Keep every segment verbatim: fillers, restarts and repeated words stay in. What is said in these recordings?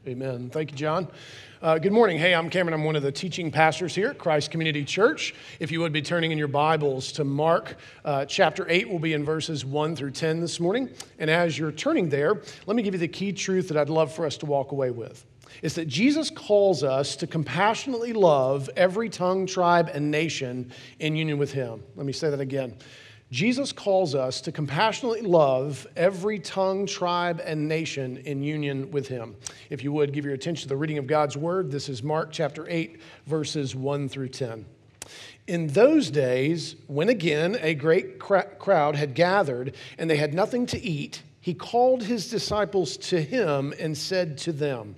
Amen. Thank you, John. Uh, good morning. Hey, I'm Cameron. I'm one of the teaching pastors here at Christ Community Church. If you would be turning in your Bibles to Mark uh, chapter eight, we'll be in verses one through ten this morning. And as you're turning there, let me give you the key truth that I'd love for us to walk away with. It's that Jesus calls us to compassionately love every tongue, tribe, and nation in union with Him. Let me say that again. Jesus calls us to compassionately love every tongue, tribe, and nation in union with Him. If you would, give your attention to the reading of God's Word. This is Mark chapter eight, verses one through ten. In those days, when again a great crowd had gathered and they had nothing to eat, He called His disciples to Him and said to them,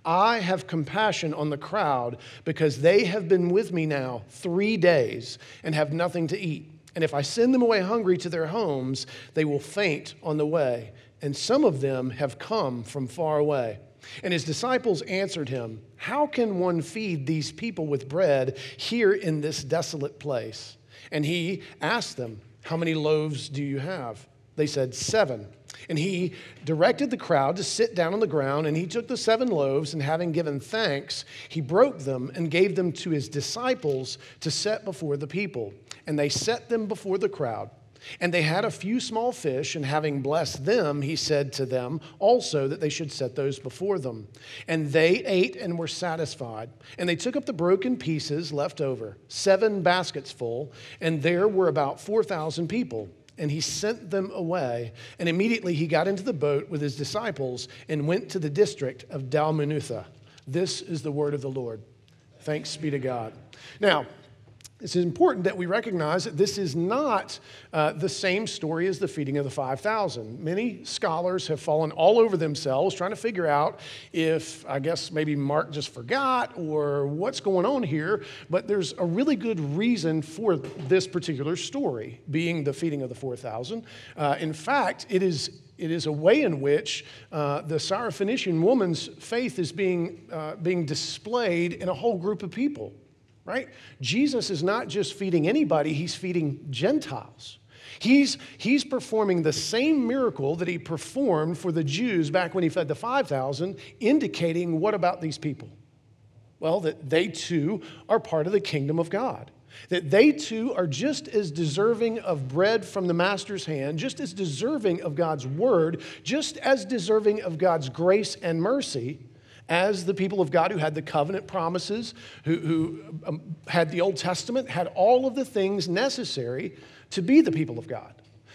I have compassion on the crowd because they have been with me now three days and have nothing to eat. And if I send them away hungry to their homes, they will faint on the way. And some of them have come from far away. And His disciples answered Him, how can one feed these people with bread here in this desolate place? And He asked them, how many loaves do you have? They said, seven. And He directed the crowd to sit down on the ground, and He took the seven loaves, and having given thanks, He broke them and gave them to His disciples to set before the people. And they set them before the crowd. And they had a few small fish, and having blessed them, He said to them also that they should set those before them. And they ate and were satisfied. And they took up the broken pieces left over, seven baskets full, and there were about four thousand people. And He sent them away, and immediately He got into the boat with His disciples and went to the district of Dalmanutha. This is the word of the Lord. Thanks be to God. Now, it's important that we recognize that this is not uh, the same story as the feeding of the five thousand. Many scholars have fallen all over themselves trying to figure out if, I guess, maybe Mark just forgot or what's going on here, but there's a really good reason for this particular story being the feeding of the four thousand. Uh, in fact, it is It is a way in which uh, the Syrophoenician woman's faith is being, uh, being displayed in a whole group of people. Right? Jesus is not just feeding anybody, He's feeding Gentiles. He's, he's performing the same miracle that He performed for the Jews back when He fed the five thousand, indicating what about these people? Well, that they too are part of the kingdom of God. That they too are just as deserving of bread from the Master's hand, just as deserving of God's word, just as deserving of God's grace and mercy as the people of God who had the covenant promises, who, who um, had the Old Testament, had all of the things necessary to be the people of God.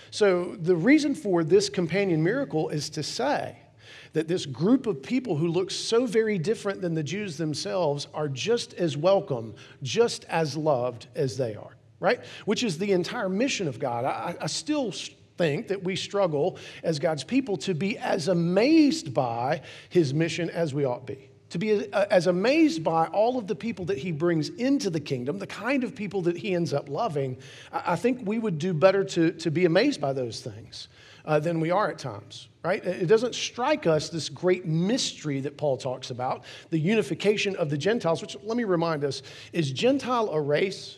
So the reason for this companion miracle is to say that this group of people who look so very different than the Jews themselves are just as welcome, just as loved as they are, right? Which is the entire mission of God. I, I still think that we struggle as God's people to be as amazed by His mission as we ought be. To be as amazed by all of the people that He brings into the kingdom, the kind of people that He ends up loving. I think we would do better to, to be amazed by those things uh, than we are at times, right? It doesn't strike us this great mystery that Paul talks about, the unification of the Gentiles, which, let me remind us, is Gentile a race?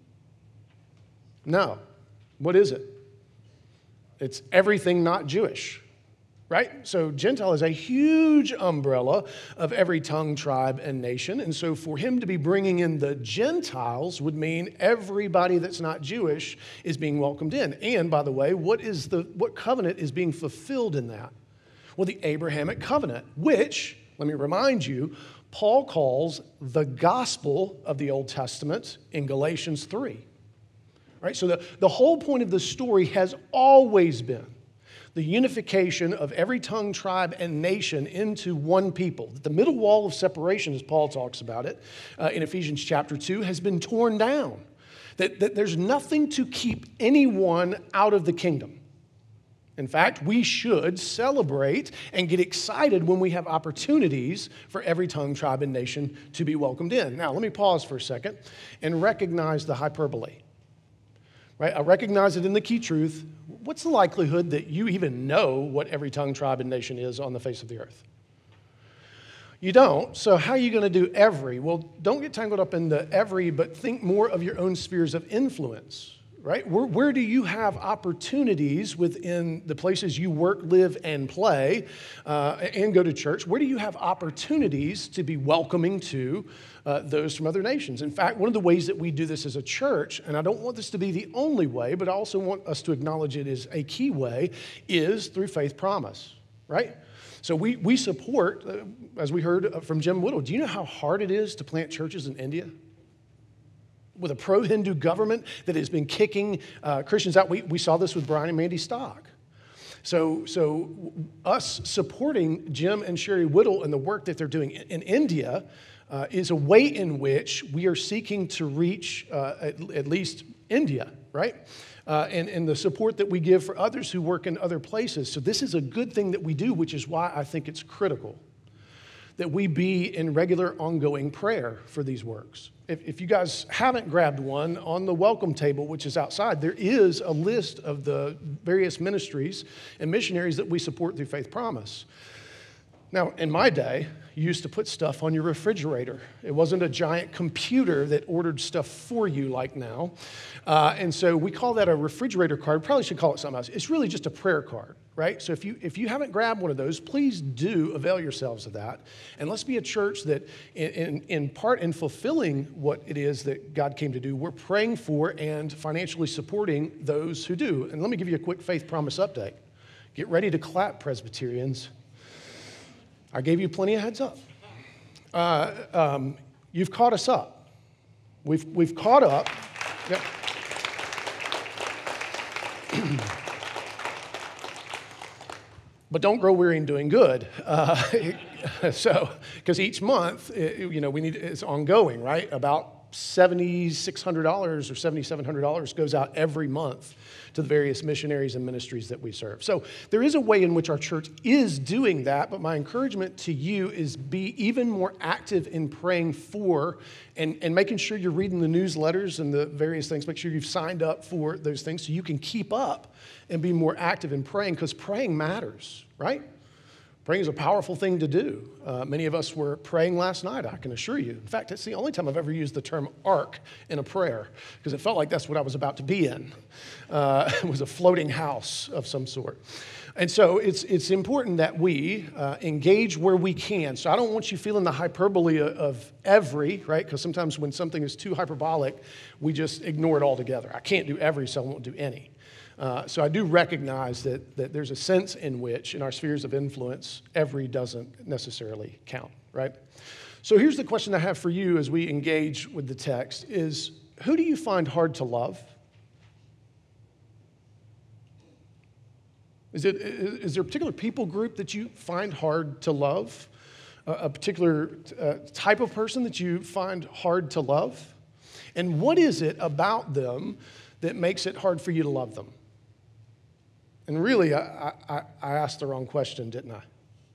No. What is it? It's everything not Jewish, right? So Gentile is a huge umbrella of every tongue, tribe, and nation. And so for Him to be bringing in the Gentiles would mean everybody that's not Jewish is being welcomed in. And by the way, what is the what covenant is being fulfilled in that? Well, the Abrahamic covenant, which, let me remind you, Paul calls the gospel of the Old Testament in Galatians three. Right? So the, the whole point of the story has always been the unification of every tongue, tribe, and nation into one people. The middle wall of separation, as Paul talks about it uh, in Ephesians chapter two, has been torn down. That, that there's nothing to keep anyone out of the kingdom. In fact, we should celebrate and get excited when we have opportunities for every tongue, tribe, and nation to be welcomed in. Now, let me pause for a second and recognize the hyperbole. Right? I recognize it in the key truth. What's the likelihood that you even know what every tongue, tribe, and nation is on the face of the earth? You don't, so how are you going to do every? Well, don't get tangled up in the every, but think more of your own spheres of influence, right? Where, where do you have opportunities within the places you work, live, and play, uh, and go to church? Where do you have opportunities to be welcoming to uh, those from other nations? In fact, one of the ways that we do this as a church, and I don't want this to be the only way, but I also want us to acknowledge it as a key way, is through Faith Promise, right? So we, we support, uh, as we heard from Jim Whittle, do you know how hard it is to plant churches in India? With a pro-Hindu government that has been kicking uh, Christians out. We, we saw this with Brian and Mandy Stock. So, so us supporting Jim and Sherry Whittle and the work that they're doing in, in India uh, is a way in which we are seeking to reach uh, at, at least India, right? Uh, and, and the support that we give for others who work in other places. So this is a good thing that we do, which is why I think it's critical that we be in regular ongoing prayer for these works. If, if you guys haven't grabbed one, on the welcome table, which is outside, there is a list of the various ministries and missionaries that we support through Faith Promise. Now, in my day, you used to put stuff on your refrigerator. It wasn't a giant computer that ordered stuff for you like now. Uh, and so we call that a refrigerator card. Probably should call it something else. It's really just a prayer card, right? So if you if you haven't grabbed one of those, please do avail yourselves of that. And let's be a church that, in, in, in part in fulfilling what it is that God came to do, we're praying for and financially supporting those who do. And let me give you a quick Faith Promise update. Get ready to clap, Presbyterians. I gave you plenty of heads up. Uh, um, you've caught us up. We've, we've caught up. Yep. But don't grow weary in doing good. Uh, so, because each month, it, you know, we need it's ongoing, right? About seven thousand six hundred dollars or seven thousand seven hundred dollars goes out every month to the various missionaries and ministries that we serve. So there is a way in which our church is doing that, but my encouragement to you is be even more active in praying for and, and making sure you're reading the newsletters and the various things. Make sure you've signed up for those things so you can keep up and be more active in praying, because praying matters, right? Praying is a powerful thing to do. Uh, many of us were praying last night, I can assure you. In fact, it's the only time I've ever used the term ark in a prayer, because it felt like that's what I was about to be in. Uh, it was a floating house of some sort. And so it's it's important that we uh, engage where we can. So I don't want you feeling the hyperbole of every, right? Because sometimes when something is too hyperbolic, we just ignore it altogether. I can't do every, so I won't do any. Uh, so I do recognize that, that there's a sense in which, in our spheres of influence, every doesn't necessarily count, right? So here's the question I have for you as we engage with the text is, who do you find hard to love? Is, it, is there a particular people group that you find hard to love? A, a particular uh, type of person that you find hard to love? And what is it about them that makes it hard for you to love them? And really, I, I, I asked the wrong question, didn't I?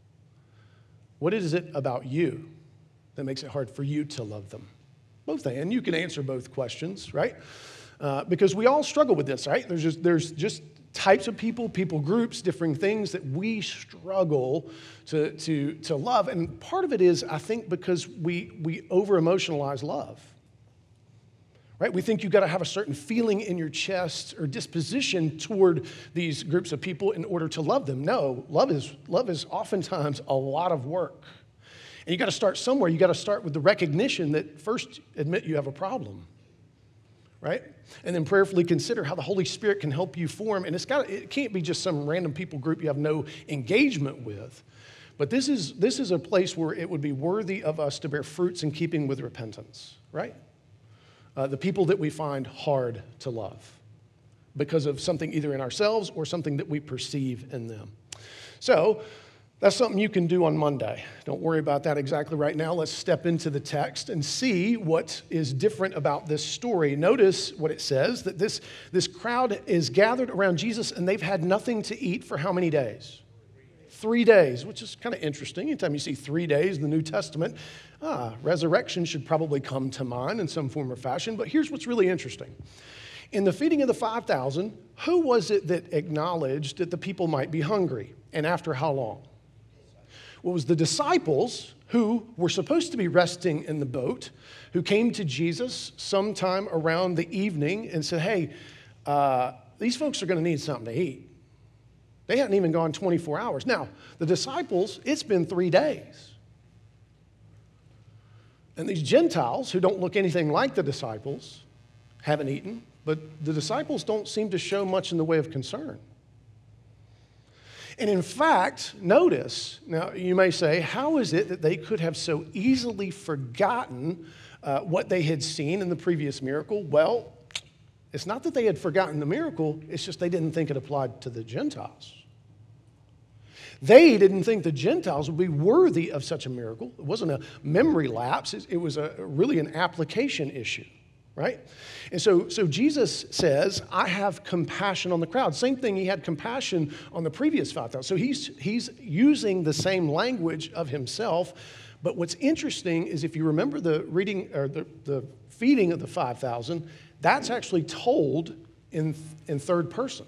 What is it about you that makes it hard for you to love them? Both things. And you can answer both questions, right? Uh, because we all struggle with this, right? There's just, there's just types of people, people groups, different things that we struggle to, to, to love. And part of it is, I think, because we, we over-emotionalize love. Right? We think you've got to have a certain feeling in your chest or disposition toward these groups of people in order to love them. No, love is love is oftentimes a lot of work. And you got to start somewhere. You got to start with the recognition that first admit you have a problem. Right? And then prayerfully consider how the Holy Spirit can help you form. And it's got it can't be just some random people group you have no engagement with. But this is this is a place where it would be worthy of us to bear fruits in keeping with repentance, right? Uh, the people that we find hard to love because of something either in ourselves or something that we perceive in them. So that's something you can do on Monday. Don't worry about that exactly right now. Let's step into the text and see what is different about this story. Notice what it says, that this, this crowd is gathered around Jesus and they've had nothing to eat for how many days? Three days, which is kind of interesting. Anytime you see three days in the New Testament, ah, resurrection should probably come to mind in some form or fashion. But here's what's really interesting. In the feeding of the five thousand, who was it that acknowledged that the people might be hungry? And after how long? Well, it was the disciples who were supposed to be resting in the boat, who came to Jesus sometime around the evening and said, hey, uh, these folks are going to need something to eat. They hadn't even gone twenty-four hours. Now, the disciples, it's been three days. And these Gentiles, who don't look anything like the disciples, haven't eaten, but the disciples don't seem to show much in the way of concern. And in fact, notice, now you may say, how is it that they could have so easily forgotten uh, what they had seen in the previous miracle? Well, it's not that they had forgotten the miracle, it's just they didn't think it applied to the Gentiles. They didn't think the Gentiles would be worthy of such a miracle. It wasn't a memory lapse, it was a, really an application issue, right? And so, so Jesus says, I have compassion on the crowd. Same thing, he had compassion on the previous five thousand. So he's, he's using the same language of himself. But what's interesting is if you remember the reading or the, the feeding of the five thousand, that's actually told in, in third person.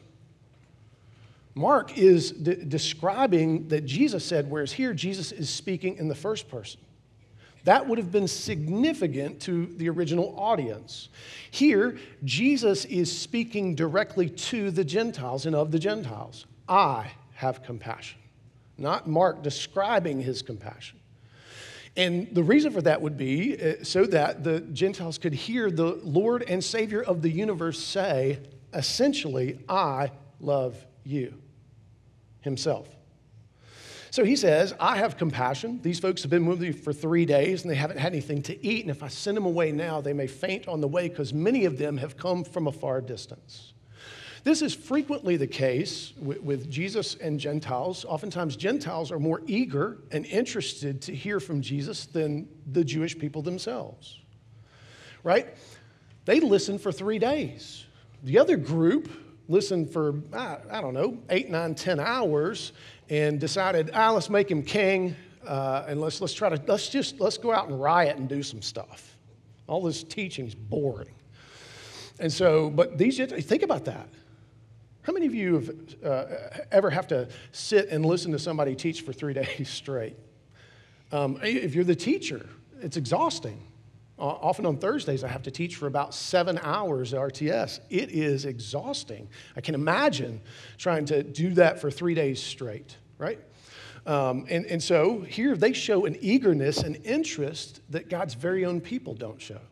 Mark is de- describing that Jesus said, whereas here Jesus is speaking in the first person. That would have been significant to the original audience. Here, Jesus is speaking directly to the Gentiles and of the Gentiles. I have compassion, not Mark describing his compassion. And the reason for that would be uh, so that the Gentiles could hear the Lord and Savior of the universe say, essentially, I love you, himself. So he says, I have compassion. These folks have been with me for three days and they haven't had anything to eat. And if I send them away now, they may faint on the way because many of them have come from a far distance. This is frequently the case with, with Jesus and Gentiles. Oftentimes, Gentiles are more eager and interested to hear from Jesus than the Jewish people themselves, right? They listened for three days. The other group listened for, I, I don't know, eight, nine, ten hours and decided, ah, let's make him king uh, and let's let's try to, let's just, let's go out and riot and do some stuff. All this teaching's boring. And so, but these, think about that. How many of you have uh, ever have to sit and listen to somebody teach for three days straight? Um, if you're the teacher, it's exhausting. Uh, often on Thursdays, I have to teach for about seven hours at R T S. It is exhausting. I can imagine trying to do that for three days straight, right? Um, and, and so here they show an eagerness and interest that God's very own people don't show.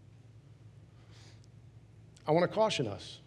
I want to caution us.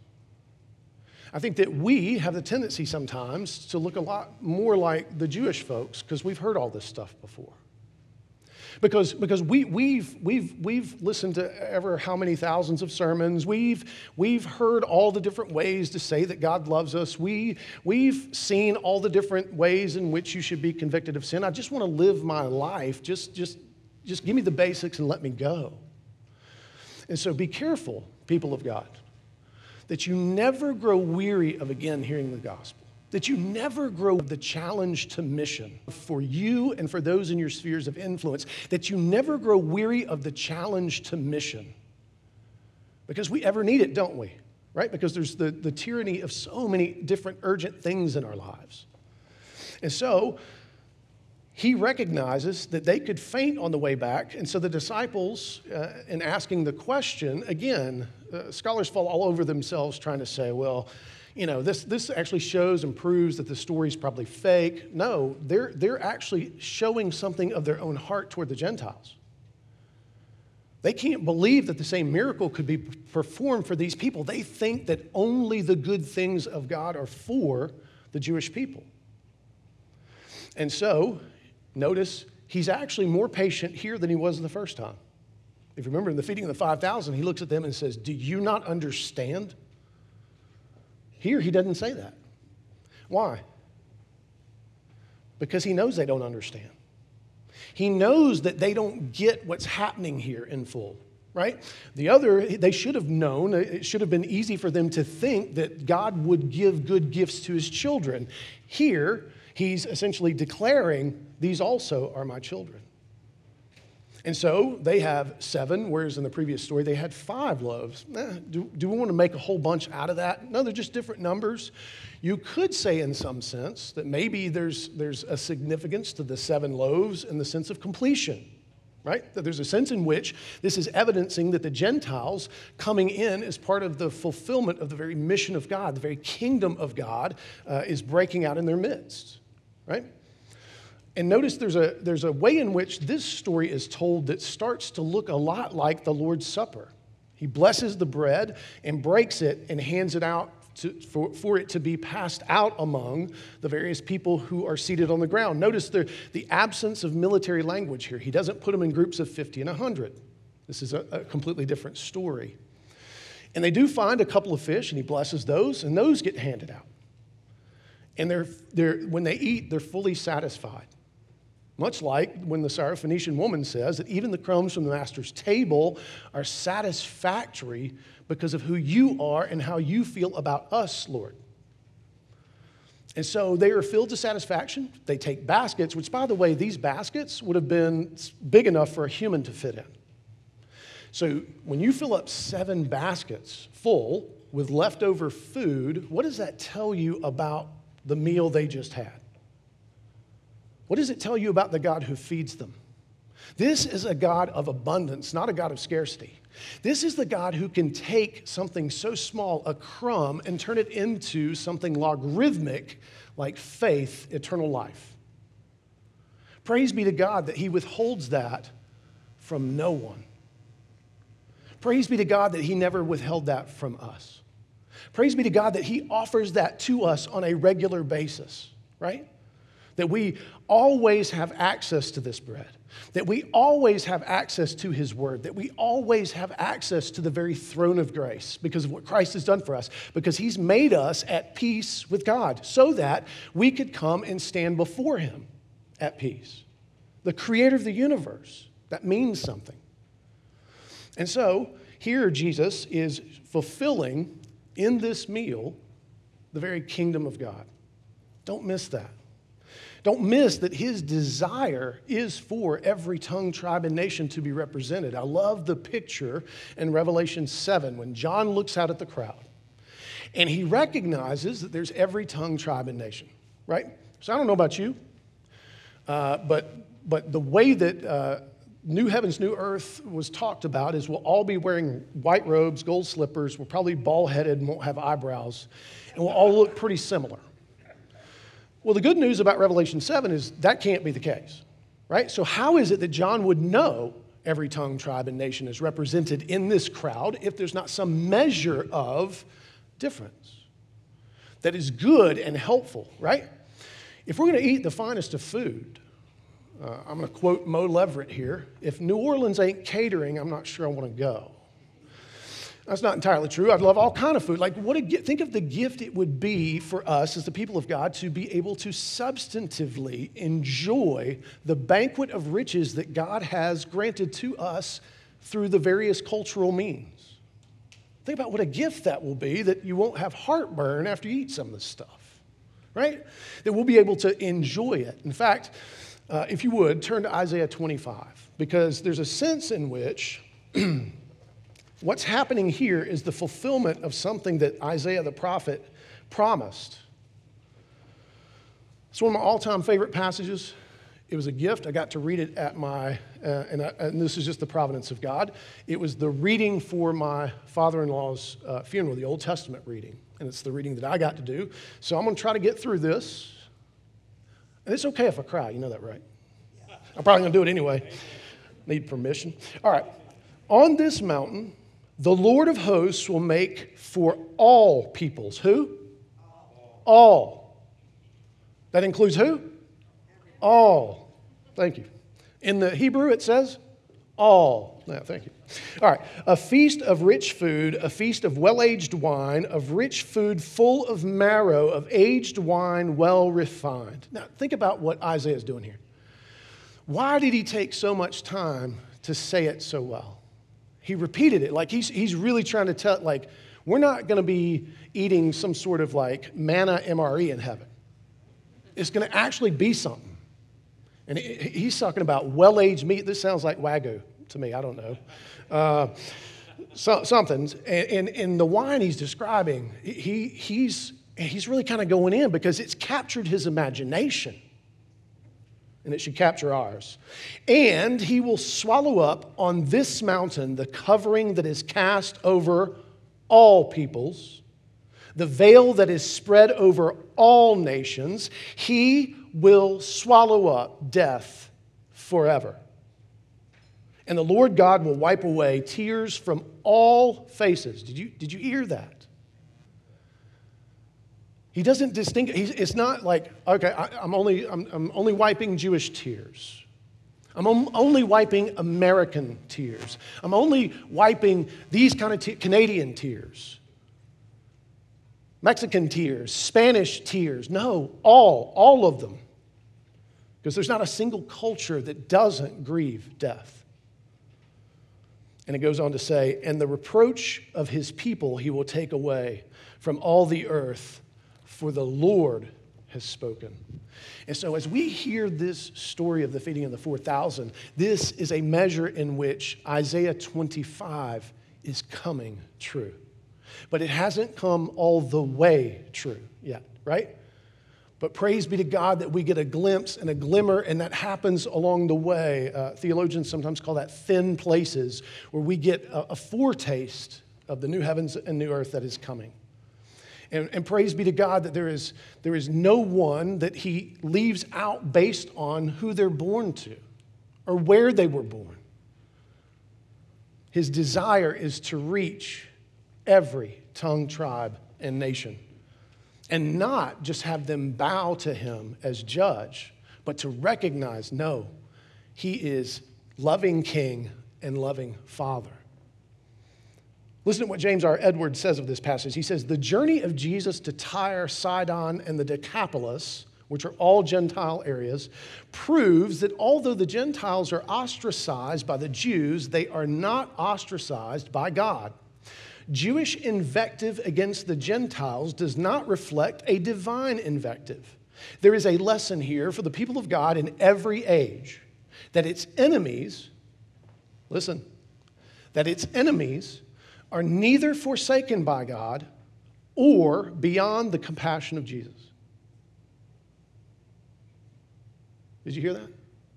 I think that we have the tendency sometimes to look a lot more like the Jewish folks because we've heard all this stuff before. Because, because we, we've, we've, we've listened to ever how many thousands of sermons. We've, we've heard all the different ways to say that God loves us. We, we've seen all the different ways in which you should be convicted of sin. I just want to live my life. Just, just, just give me the basics and let me go. And so be careful, people of God, that you never grow weary of again hearing the gospel. That you never grow the challenge to mission for you and for those in your spheres of influence. That you never grow weary of the challenge to mission. Because we ever need it, don't we? Right? Because there's the, the tyranny of so many different urgent things in our lives. And so, he recognizes that they could faint on the way back. And so the disciples, uh, in asking the question, again, uh, scholars fall all over themselves trying to say, well, you know, this, this actually shows and proves that the story is probably fake. No, they're, they're actually showing something of their own heart toward the Gentiles. They can't believe that the same miracle could be performed for these people. They think that only the good things of God are for the Jewish people. And so, notice, he's actually more patient here than he was the first time. If you remember in the feeding of the five thousand, he looks at them and says, do you not understand? Here, he doesn't say that. Why? Because he knows they don't understand. He knows that they don't get what's happening here in full, right? The other, they should have known, it should have been easy for them to think that God would give good gifts to his children. Here, he's essentially declaring, these also are my children. And so they have seven, whereas in the previous story they had five loaves. Eh, do, do we want to make a whole bunch out of that? No, they're just different numbers. You could say in some sense that maybe there's, there's a significance to the seven loaves in the sense of completion. right? That there's a sense in which this is evidencing that the Gentiles coming in as part of the fulfillment of the very mission of God, the very kingdom of God uh, is breaking out in their midst, right? And notice there's a, there's a way in which this story is told that starts to look a lot like the Lord's Supper. He blesses the bread and breaks it and hands it out to, for, for it to be passed out among the various people who are seated on the ground. Notice the, the absence of military language here. He doesn't put them in groups of fifty and one hundred. This is a, a completely different story. And they do find a couple of fish, and he blesses those, and those get handed out. And they're, they're, when they eat, they're fully satisfied. Much like when the Syrophoenician woman says that even the crumbs from the master's table are satisfactory because of who you are and how you feel about us, Lord. And so they are filled to satisfaction. They take baskets, which, by the way, these baskets would have been big enough for a human to fit in. So when you fill up seven baskets full with leftover food, what does that tell you about the meal they just had? What does it tell you about the God who feeds them? This is a God of abundance, not a God of scarcity. This is the God who can take something so small, a crumb, and turn it into something logarithmic like faith, eternal life. Praise be to God that he withholds that from no one. Praise be to God that he never withheld that from us. Praise be to God that he offers that to us on a regular basis, right? That we always have access to this bread, that we always have access to his word, that we always have access to the very throne of grace because of what Christ has done for us, because he's made us at peace with God so that we could come and stand before him at peace. The creator of the universe, that means something. And so here Jesus is fulfilling in this meal the very kingdom of God. Don't miss that. Don't miss that his desire is for every tongue, tribe, and nation to be represented. I love the picture in Revelation seven when John looks out at the crowd and he recognizes that there's every tongue, tribe, and nation, right? So I don't know about you, uh, but, but the way that uh, New Heavens, New Earth was talked about is we'll all be wearing white robes, gold slippers, we'll probably be bald-headed and won't have eyebrows, and we'll all look pretty similar. Well, the good news about Revelation seven is that can't be the case, right? So how is it that John would know every tongue, tribe, and nation is represented in this crowd if there's not some measure of difference that is good and helpful, right? If we're going to eat the finest of food, uh, I'm going to quote Mo Leverett here, if New Orleans ain't catering, I'm not sure I want to go. That's not entirely true. I'd love all kind of food. Like, what a, think of the gift it would be for us as the people of God to be able to substantively enjoy the banquet of riches that God has granted to us through the various cultural means. Think about what a gift that will be, that you won't have heartburn after you eat some of this stuff, right? That we'll be able to enjoy it. In fact, uh, if you would, turn to Isaiah twenty-five, because there's a sense in which what's happening here is the fulfillment of something that Isaiah the prophet promised. It's one of my all-time favorite passages. It was a gift. I got to read it at my, uh, and, I, and this is just the providence of God. It was the reading for my father-in-law's uh, funeral, the Old Testament reading. And it's the reading that I got to do. So I'm going to try to get through this. And it's okay if I cry. You know that, right? I'm probably going to do it anyway. Need permission. All right. On this mountain, the Lord of hosts will make for all peoples. Who? All. All. That includes who? All. Thank you. In the Hebrew, it says all. Yeah, thank you. All right. A feast of rich food, a feast of well-aged wine, of rich food full of marrow, of aged wine well refined. Now, think about what Isaiah is doing here. Why did he take so much time to say it so well? He repeated it. Like he's, he's really trying to tell, like, we're not going to be eating some sort of like manna M R E in heaven. It's going to actually be something. And he's talking about well-aged meat. This sounds like Wagyu to me. I don't know. Uh, so, something. And, and, and the wine he's describing, he, he's, he's really kind of going in because it's captured his imagination. and it should capture ours. And he will swallow up on this mountain the covering that is cast over all peoples, the veil that is spread over all nations. He will swallow up death forever. And the Lord God will wipe away tears from all faces. Did you, did you hear that? He doesn't distinguish. It's not like, okay, I, I'm, only, I'm, I'm only wiping Jewish tears. I'm only wiping American tears. I'm only wiping these kind of te- Canadian tears. Mexican tears, Spanish tears. No, all, all of them. Because there's not a single culture that doesn't grieve death. And it goes on to say, and the reproach of his people he will take away from all the earth, for the Lord has spoken. And so as we hear this story of the feeding of the four thousand, this is a measure in which Isaiah twenty-five is coming true. But it hasn't come all the way true yet, right? But praise be to God that we get a glimpse and a glimmer, and that happens along the way. Uh, theologians sometimes call that thin places, where we get a, a foretaste of the new heavens and new earth that is coming. And, and praise be to God that there is, there is no one that he leaves out based on who they're born to or where they were born. His desire is to reach every tongue, tribe, and nation. And not just have them bow to him as judge, but to recognize, no, he is loving King and loving Father. Listen to what James R. Edwards says of this passage. He says, the journey of Jesus to Tyre, Sidon, and the Decapolis, which are all Gentile areas, proves that although the Gentiles are ostracized by the Jews, they are not ostracized by God. Jewish invective against the Gentiles does not reflect a divine invective. There is a lesson here for the people of God in every age, that its enemies, listen, that its enemies are neither forsaken by God or beyond the compassion of Jesus. Did you hear that?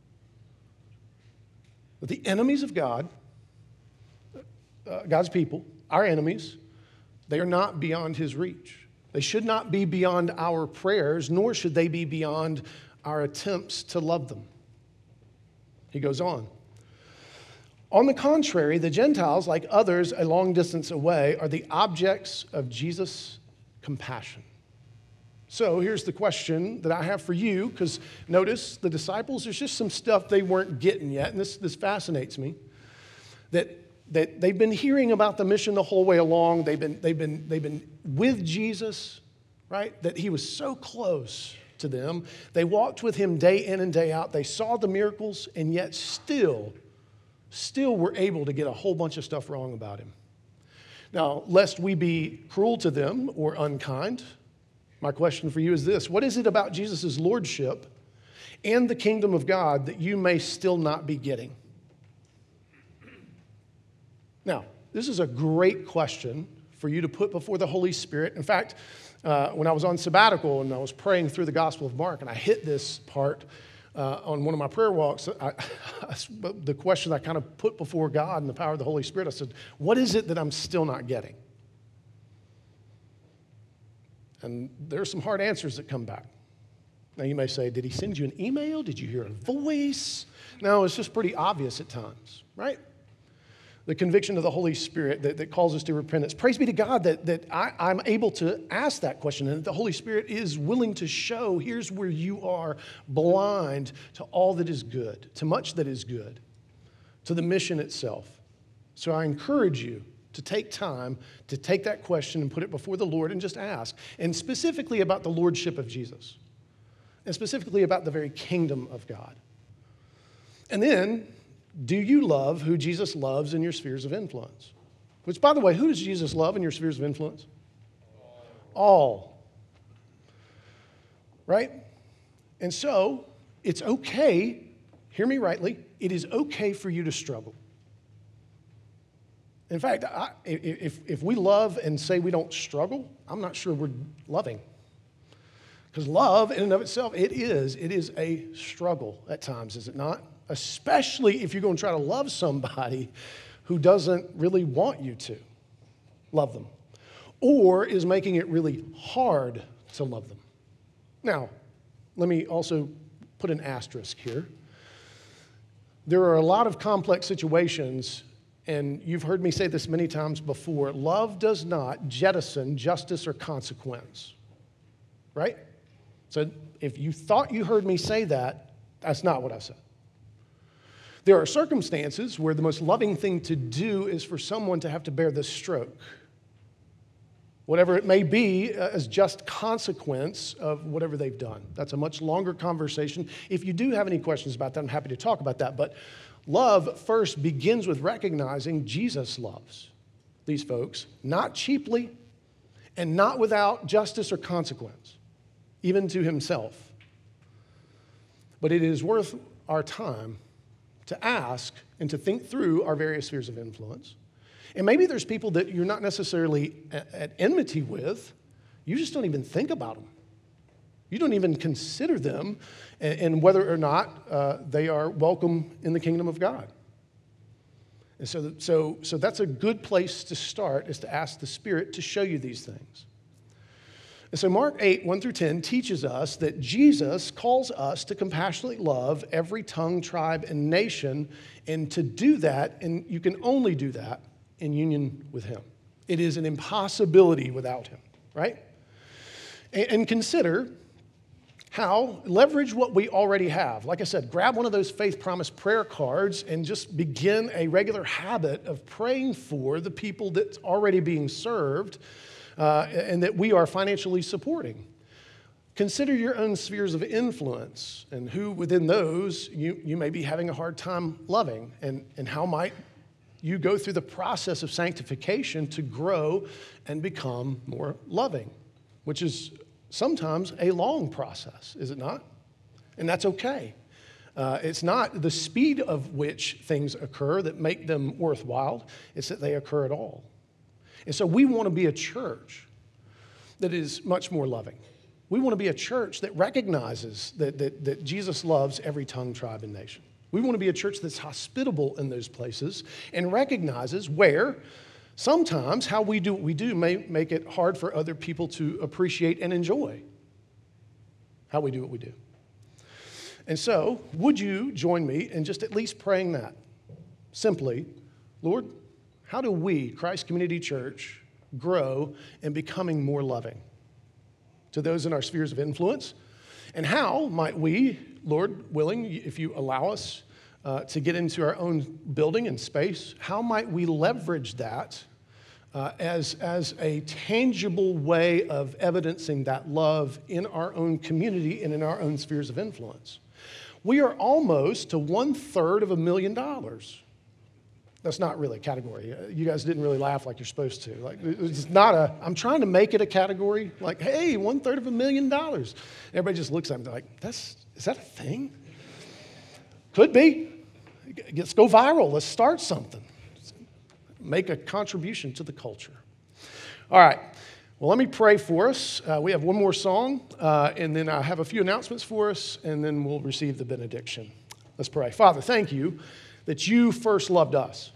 That the enemies of God, uh, God's people, our enemies, they are not beyond his reach. They should not be beyond our prayers, nor should they be beyond our attempts to love them. He goes on. On the contrary, the Gentiles, like others a long distance away, are the objects of Jesus' compassion. So here's the question that I have for you, because notice the disciples, there's just some stuff they weren't getting yet, and this, this fascinates me, that that they've been hearing about the mission the whole way along. They've been, they've been, they've been with Jesus, right? That he was so close to them. They walked with him day in and day out. They saw the miracles, and yet still, still were able to get a whole bunch of stuff wrong about him. Now, lest we be cruel to them or unkind, my question for you is this. What is it about Jesus' lordship and the kingdom of God that you may still not be getting? Now, this is a great question for you to put before the Holy Spirit. In fact, uh, when I was on sabbatical and I was praying through the Gospel of Mark, and I hit this part uh, on one of my prayer walks, I, I, the question I kind of put before God and the power of the Holy Spirit, I said, what is it that I'm still not getting? And there are some hard answers that come back. Now, you may say, did he send you an email? Did you hear a voice? No, it's just pretty obvious at times, right? The conviction of the Holy Spirit that, that calls us to repentance. Praise be to God that, that I, I'm able to ask that question, and that the Holy Spirit is willing to show, here's where you are blind to all that is good, to much that is good, to the mission itself. So I encourage you to take time to take that question and put it before the Lord and just ask, and specifically about the lordship of Jesus, and specifically about the very kingdom of God. And then, do you love who Jesus loves in your spheres of influence? Which, by the way, who does Jesus love in your spheres of influence? All. Right? And so, it's okay, hear me rightly, it is okay for you to struggle. In fact, I, if, if we love and say we don't struggle, I'm not sure we're loving. Because love, in and of itself, it is. It is a struggle at times, is it not? Especially if you're going to try to love somebody who doesn't really want you to love them, or is making it really hard to love them. Now, let me also put an asterisk here. There are a lot of complex situations, and you've heard me say this many times before. Love does not jettison justice or consequence, right? So if you thought you heard me say that, that's not what I said. There are circumstances where the most loving thing to do is for someone to have to bear the stroke, whatever it may be, uh, as just consequence of whatever they've done. That's a much longer conversation. If you do have any questions about that, I'm happy to talk about that. But love first begins with recognizing Jesus loves these folks, not cheaply and not without justice or consequence, even to himself. But it is worth our time to ask and to think through our various spheres of influence. And maybe there's people that you're not necessarily at enmity with. You just don't even think about them. You don't even consider them and whether or not uh, they are welcome in the kingdom of God. And so, so, so that's a good place to start, is to ask the Spirit to show you these things. And so Mark eight, one through ten teaches us that Jesus calls us to compassionately love every tongue, tribe, and nation, and to do that, and you can only do that in union with him. It is an impossibility without him, right? And, and consider how, leverage what we already have. Like I said, grab one of those faith promise prayer cards and just begin a regular habit of praying for the people that's already being served uh, and that we are financially supporting. Consider your own spheres of influence and who within those you, you may be having a hard time loving, and, and how might you go through the process of sanctification to grow and become more loving, which is sometimes a long process, is it not? And that's okay. Uh, it's not the speed of which things occur that make them worthwhile. It's that they occur at all. And so we want to be a church that is much more loving. We want to be a church that recognizes that, that, that Jesus loves every tongue, tribe, and nation. We want to be a church that's hospitable in those places and recognizes where sometimes how we do what we do may make it hard for other people to appreciate and enjoy how we do what we do. And so, would you join me in just at least praying that? Simply, Lord, how do we, Christ Community Church, grow in becoming more loving to those in our spheres of influence? And how might we, Lord willing, if you allow us uh, to get into our own building and space, how might we leverage that uh, as, as a tangible way of evidencing that love in our own community and in our own spheres of influence? We are almost to one third of a million dollars. That's not really a category. You guys didn't really laugh like you're supposed to. Like, it's not a, I'm trying to make it a category. Like, hey, one third of a million dollars. Everybody just looks at me like, that's, is that a thing? Could be. Let's go viral. Let's start something. Make a contribution to the culture. All right. Well, let me pray for us. Uh, we have one more song, uh, and then I have a few announcements for us, and then we'll receive the benediction. Let's pray. Father, thank you that you first loved us.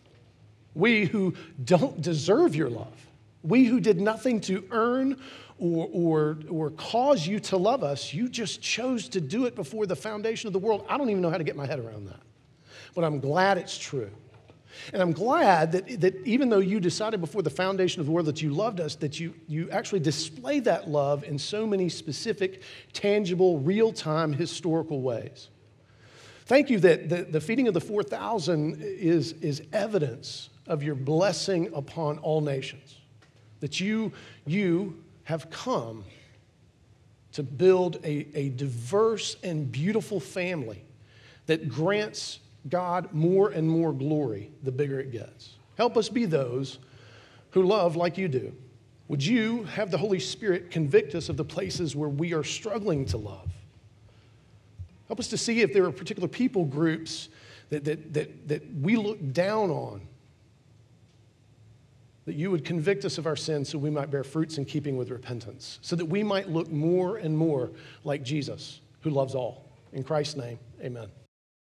We who don't deserve your love. We who did nothing to earn or, or, or cause you to love us. You just chose to do it before the foundation of the world. I don't even know how to get my head around that. But I'm glad it's true. And I'm glad that, that even though you decided before the foundation of the world that you loved us, that you, you actually display that love in so many specific, tangible, real-time, historical ways. Thank you that the, the feeding of the four thousand is, is evidence of your blessing upon all nations. That you, you have come to build a, a diverse and beautiful family that grants God more and more glory the bigger it gets. Help us be those who love like you do. Would you have the Holy Spirit convict us of the places where we are struggling to love? Help us to see if there are particular people groups that, that, that, that we look down on, that you would convict us of our sins so we might bear fruits in keeping with repentance, so that we might look more and more like Jesus, who loves all. In Christ's name, amen.